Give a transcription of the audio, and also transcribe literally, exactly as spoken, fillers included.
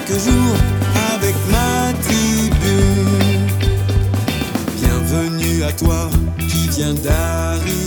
chaque jour avec ma tribu. Bienvenue à toi qui viens d'arriver.